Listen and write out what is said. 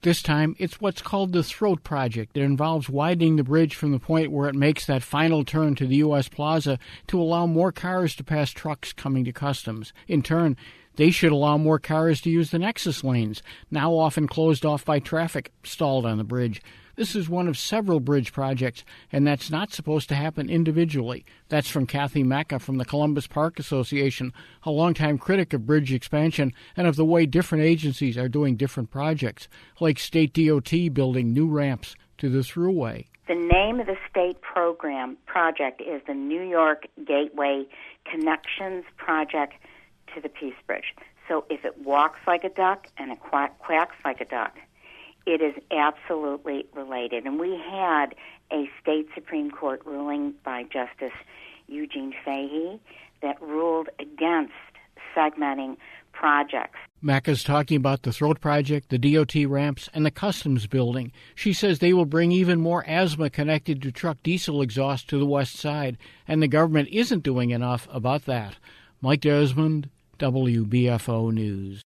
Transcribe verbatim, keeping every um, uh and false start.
This time, it's what's called the Throat Project. It involves widening the bridge from the point where it makes that final turn to the U S Plaza to allow more cars to pass trucks coming to customs. In turn, they should allow more cars to use the Nexus lanes, now often closed off by traffic stalled on the bridge. This is one of several bridge projects, and that's not supposed to happen individually. That's from Kathy Mecca from the Columbus Park Association, a longtime critic of bridge expansion and of the way different agencies are doing different projects, like State D O T building new ramps to the Thruway. The name of the state program project is the New York Gateway Connections Project to the Peace Bridge. So if it walks like a duck and it quack, quacks like a duck, it is absolutely related. And we had a state Supreme Court ruling by Justice Eugene Fahey that ruled against segmenting projects. Macca's talking about the Throat Project, the D O T ramps, and the Customs building. She says they will bring even more asthma connected to truck diesel exhaust to the west side, and the government isn't doing enough about that. Mike Desmond, W B F O News.